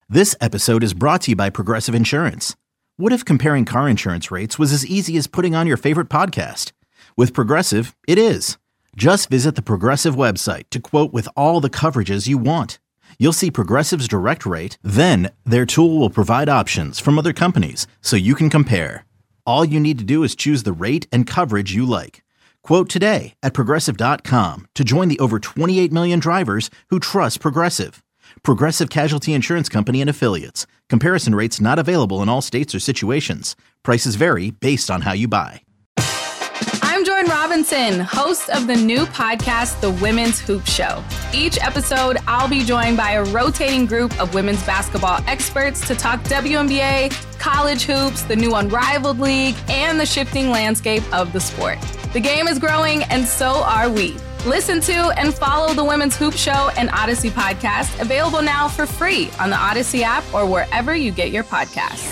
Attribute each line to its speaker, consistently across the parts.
Speaker 1: This episode is brought to you by Progressive Insurance. What if comparing car insurance rates was as easy as putting on your favorite podcast? With Progressive, it is. Just visit the Progressive website to quote with all the coverages you want. You'll see Progressive's direct rate, then their tool will provide options from other companies so you can compare. All you need to do is choose the rate and coverage you like. Quote today at Progressive.com to join the over 28 million drivers who trust Progressive. Progressive Casualty Insurance Company and Affiliates. Comparison rates not available in all states or situations. Prices vary based on how you buy.
Speaker 2: I'm Jordan Robinson, host of the new podcast, The Women's Hoop Show. Each episode, I'll be joined by a rotating group of women's basketball experts to talk WNBA, college hoops, the new Unrivaled League, and the shifting landscape of the sport. The game is growing, and so are we. Listen to and follow the Women's Hoop Show and Odyssey podcast, available now for free on the Odyssey app or wherever you get your podcasts.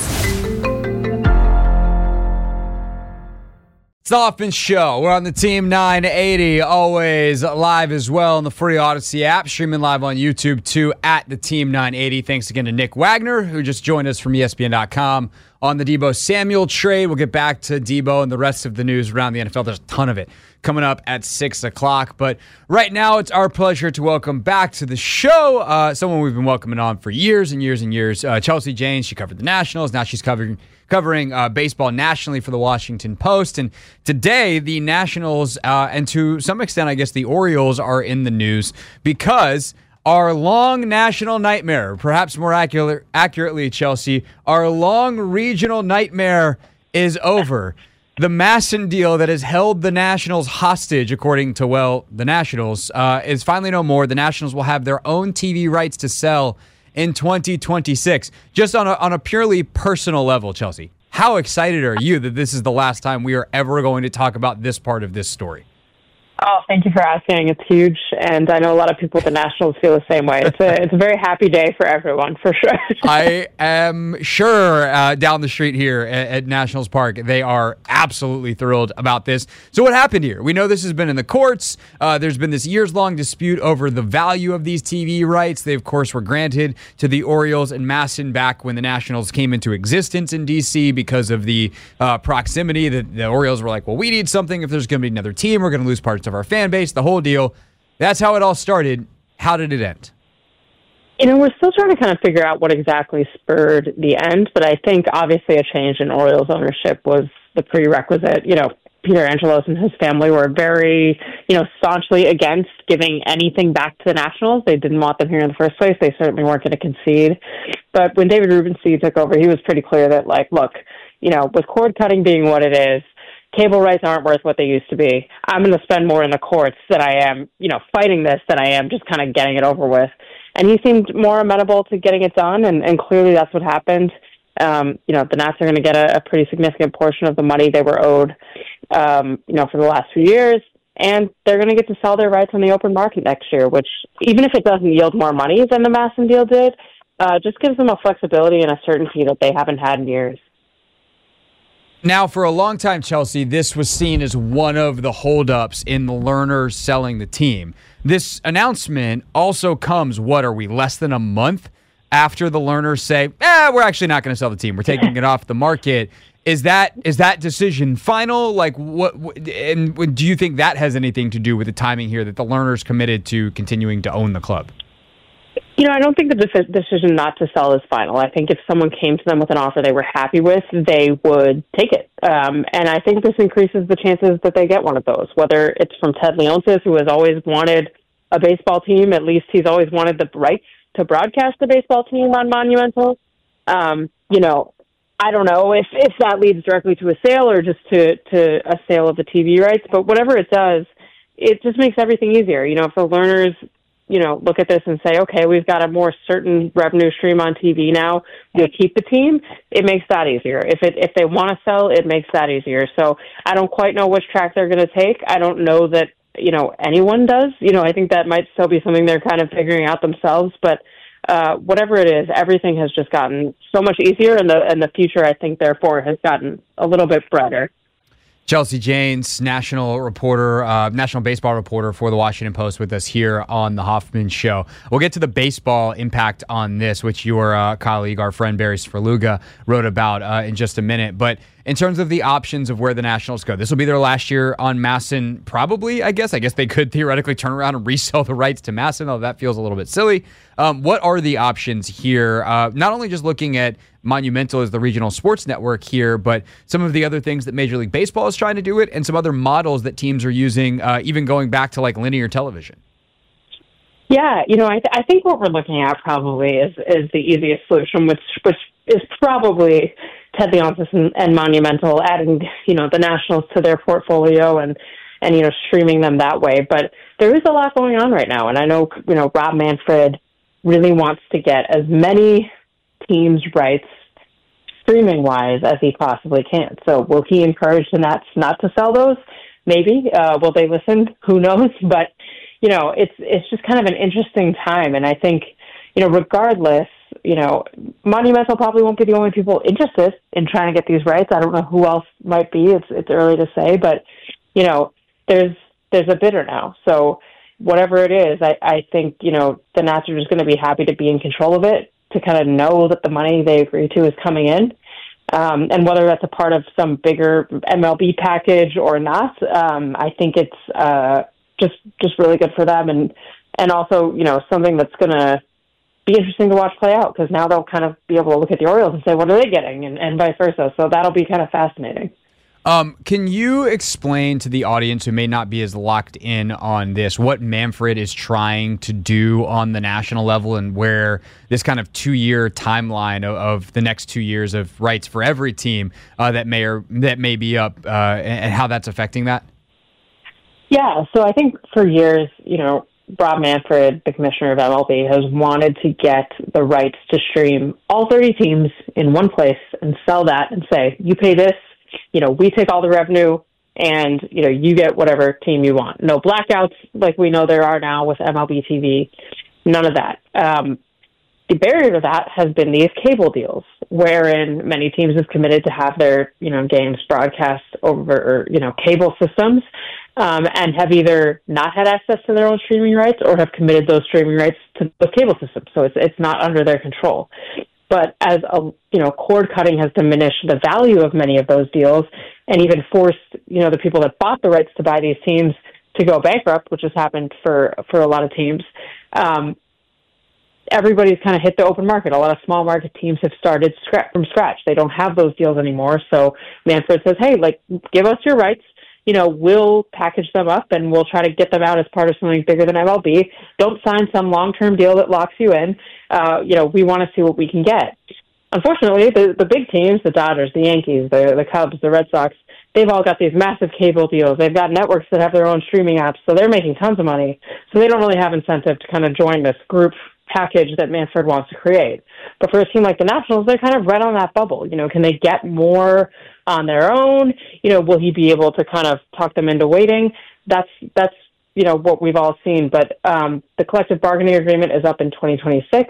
Speaker 3: It's the Hoffman Show. We're on the Team 980, always live as well on the free Odyssey app, streaming live on YouTube too at the Team 980. Thanks again to Nick Wagner, who just joined us from ESPN.com on the Deebo Samuel trade. We'll get back to Deebo and the rest of the news around the NFL. There's a ton of it coming up at 6 o'clock. But right now, it's our pleasure to welcome back to the show someone we've been welcoming on for years and years and years, Chelsea Janes. She covered the Nationals. Now she's covering baseball nationally for the Washington Post. And today, the Nationals, and to some extent, I guess the Orioles, are in the news because our long national nightmare, perhaps more accurately, Chelsea, our long regional nightmare is over. The Masson deal that has held the Nationals hostage, according to, well, the Nationals, is finally no more. The Nationals will have their own TV rights to sell in 2026. Just on a purely personal level, Chelsea, how excited are you that this is the last time we are ever going to talk about this part of this story?
Speaker 4: Oh, thank you for asking. It's huge, and I know a lot of people at the Nationals feel the same way. It's a very happy day for everyone, for sure.
Speaker 3: I am sure down the street here at Nationals Park, they are absolutely thrilled about this. So what happened here? We know this has been in the courts. There's been this years-long dispute over the value of these TV rights. They, of course, were granted to the Orioles and Masson back when the Nationals came into existence in D.C. because of the proximity. The Orioles were like, well, we need something. If there's going to be another team, we're going to lose parts of our fan base, the whole deal. That's how it all started. How did it end?
Speaker 4: You know, we're still trying to kind of figure out what exactly spurred the end, but I think obviously a change in Orioles ownership was the prerequisite. You know, Peter Angelos and his family were very, staunchly against giving anything back to the Nationals. They didn't want them here in the first place. They certainly weren't going to concede. But when David Rubenstein took over, he was pretty clear that, look, with cord cutting being what it is, cable rights aren't worth what they used to be. I'm going to spend more in the courts than I am, fighting this than I am just kind of getting it over with. And he seemed more amenable to getting it done, and clearly that's what happened. The Nats are going to get a pretty significant portion of the money they were owed, for the last few years, and they're going to get to sell their rights on the open market next year, which, even if it doesn't yield more money than the Masson deal did, just gives them a flexibility and a certainty that they haven't had in years.
Speaker 3: Now, for a long time, Chelsea, this was seen as one of the holdups in the Lerner selling the team. This announcement also comes, less than a month after the Lerners say, we're actually not going to sell the team. We're taking it off the market. Is that decision final? And do you think that has anything to do with the timing here that the Lerners committed to continuing to own the club?
Speaker 4: I don't think the decision not to sell is final. I think if someone came to them with an offer they were happy with, they would take it. And I think this increases the chances that they get one of those, whether it's from Ted Leonsis, who has always wanted a baseball team. At least he's always wanted the rights to broadcast the baseball team on Monumental. I don't know if that leads directly to a sale or just to a sale of the TV rights, but whatever it does, it just makes everything easier. If the Lerners look at this and say, okay, we've got a more certain revenue stream on TV now, we'll keep the team, it makes that easier. If they want to sell, it makes that easier. So I don't quite know which track they're going to take. I don't know that, anyone does. I think that might still be something they're kind of figuring out themselves, but whatever it is, everything has just gotten so much easier, and the future, I think, therefore, has gotten a little bit brighter.
Speaker 3: Chelsea Janes, national baseball reporter for the Washington Post, with us here on the Hoffman Show. We'll get to the baseball impact on this, which your colleague, our friend Barry Svrluga, wrote about in just a minute. But in terms of the options of where the Nationals go, this will be their last year on MASN, probably, I guess. I guess they could theoretically turn around and resell the rights to MASN, although that feels a little bit silly. What are the options here? Not only just looking at Monumental as the regional sports network here, but some of the other things that Major League Baseball is trying to do it, and some other models that teams are using, even going back to like linear television.
Speaker 4: Yeah, I think what we're looking at probably is the easiest solution, which is probably Ted Leonsis and Monumental adding, the Nationals to their portfolio and streaming them that way. But there is a lot going on right now, and I know, Rob Manfred really wants to get as many teams' rights streaming-wise as he possibly can. So will he encourage the Nats not to sell those? Maybe. Will they listen? Who knows? But, it's just kind of an interesting time. And I think, regardless, Monumental probably won't be the only people interested in trying to get these rights. I don't know who else might be. It's early to say. But, there's a bidder now. So whatever it is, I think, the Nats are just going to be happy to be in control of it, to kind of know that the money they agree to is coming in. And whether that's a part of some bigger MLB package or not, I think it's just really good for them. And also, something that's going to be interesting to watch play out, because now they'll kind of be able to look at the Orioles and say, what are they getting? And vice versa. So that'll be kind of fascinating.
Speaker 3: Can you explain to the audience who may not be as locked in on this what Manfred is trying to do on the national level, and where this kind of 2-year timeline of the next 2 years of rights for every team that may be up, and how that's affecting that?
Speaker 4: Yeah, so I think for years, Rob Manfred, the commissioner of MLB, has wanted to get the rights to stream all 30 teams in one place and sell that and say, you pay this, we take all the revenue, and, you get whatever team you want. No blackouts like we know there are now with MLB TV. None of that. The barrier to that has been these cable deals, wherein many teams have committed to have their, games broadcast over, cable systems, and have either not had access to their own streaming rights or have committed those streaming rights to the cable system. So it's not under their control. But as cord cutting has diminished the value of many of those deals, and even forced, the people that bought the rights to buy these teams to go bankrupt, which has happened for a lot of teams, everybody's kind of hit the open market. A lot of small market teams have started from scratch. They don't have those deals anymore. So Manfred says, hey, give us your rights. We'll package them up and we'll try to get them out as part of something bigger than MLB. Don't sign some long-term deal that locks you in. We want to see what we can get. Unfortunately, the big teams, the Dodgers, the Yankees, the Cubs, the Red Sox, they've all got these massive cable deals. They've got networks that have their own streaming apps, so they're making tons of money. So they don't really have incentive to kind of join this group package that Manfred wants to create. But for a team like the Nationals, they're kind of right on that bubble. Can they get more on their own? Will he be able to kind of talk them into waiting? That's what we've all seen. But the collective bargaining agreement is up in 2026.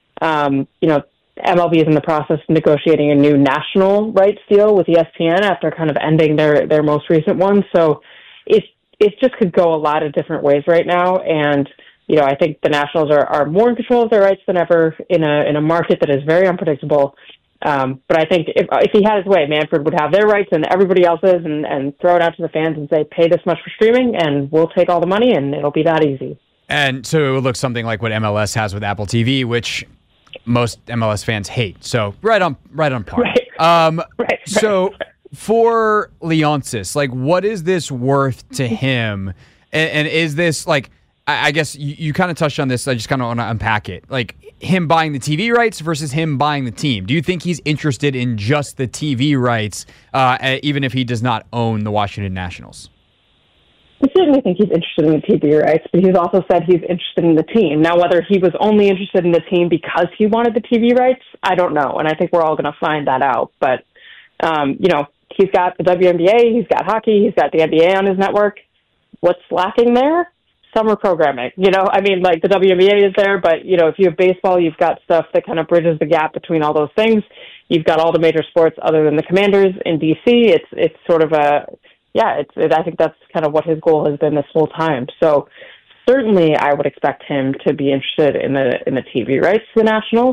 Speaker 4: MLB is in the process of negotiating a new national rights deal with ESPN after kind of ending their most recent one. So it just could go a lot of different ways right now. And I think the Nationals are more in control of their rights than ever in a market that is very unpredictable. But I think if he had his way, Manfred would have their rights and everybody else's, and throw it out to the fans and say, pay this much for streaming, and we'll take all the money, and it'll be that easy.
Speaker 3: And so it would look something like what MLS has with Apple TV, which most MLS fans hate. So right on par.
Speaker 4: Right.
Speaker 3: So for Leonsis, what is this worth to him? And is this I guess you kind of touched on this. I just kind of want to unpack it. Him buying the TV rights versus him buying the team. Do you think he's interested in just the TV rights, even if he does not own the Washington Nationals?
Speaker 4: I certainly think he's interested in the TV rights, but he's also said he's interested in the team. Now, whether he was only interested in the team because he wanted the TV rights, I don't know. And I think we're all going to find that out. But, he's got the WNBA, he's got hockey, he's got the NBA on his network. What's lacking there? Summer programming. The WNBA is there, but, if you have baseball, you've got stuff that kind of bridges the gap between all those things. You've got all the major sports other than the Commanders in D.C. It's sort of a I think that's kind of what his goal has been this whole time. So certainly I would expect him to be interested in the TV rights to the Nationals.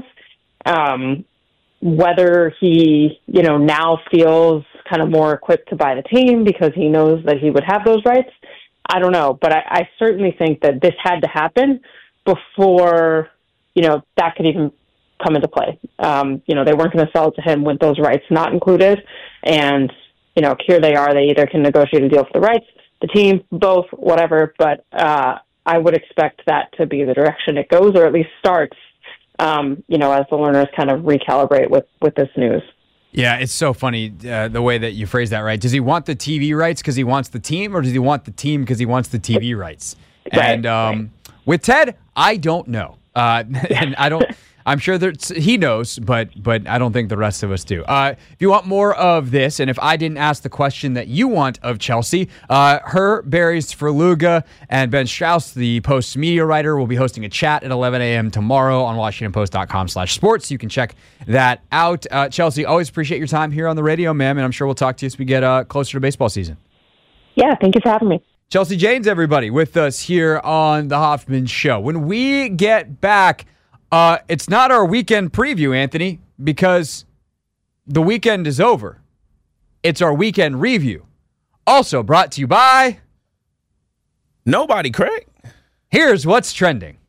Speaker 4: Whether he, now feels kind of more equipped to buy the team because he knows that he would have those rights, I don't know. But I certainly think that this had to happen before, that could even come into play. They weren't going to sell it to him with those rights not included. And, here they are. They either can negotiate a deal for the rights, the team, both, whatever. But I would expect that to be the direction it goes, or at least starts, as the learners kind of recalibrate with this news.
Speaker 3: Yeah, it's so funny the way that you phrase that, right? Does he want the TV rights because he wants the team, or does he want the team because he wants the TV rights?
Speaker 4: Right,
Speaker 3: and with Ted, I don't know. And I don't... I'm sure that he knows, but I don't think the rest of us do. If you want more of this, and if I didn't ask the question that you want of Chelsea, her, Barry's Ferluga, and Ben Strauss, the Post's media writer, will be hosting a chat at 11 a.m. tomorrow on WashingtonPost.com/sports. You can check that out. Chelsea, always appreciate your time here on the radio, ma'am, and I'm sure we'll talk to you as we get closer to baseball season.
Speaker 4: Yeah, thank you for having me.
Speaker 3: Chelsea Janes, everybody, with us here on The Hoffman Show. When we get back... it's not our weekend preview, Anthony, because the weekend is over. It's our weekend review. Also brought to you by...
Speaker 5: Nobody, Craig.
Speaker 3: Here's what's trending.